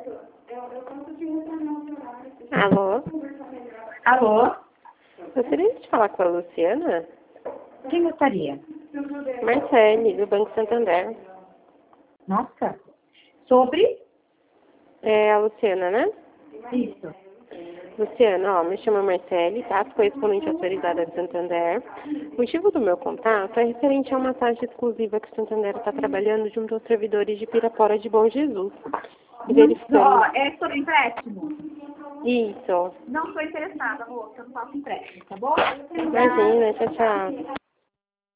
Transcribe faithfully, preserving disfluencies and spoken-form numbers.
Alô? Alô? Gostaria de falar com a Luciana? Quem gostaria? Marcele, do Banco Santander. Nossa. Sobre? É a Luciana, né? Isso. Luciana, ó, me chamo Marcele, tá? Sou correspondente autorizada de Santander. O motivo do meu contato é referente a uma taxa exclusiva que o Santander está trabalhando junto aos servidores de Pirapora de Bom Jesus. E verificando... Ó, é sobre empréstimo? Isso. Não estou interessada, moça. Eu não faço empréstimo, tá bom? Imagina, tchau, tchau.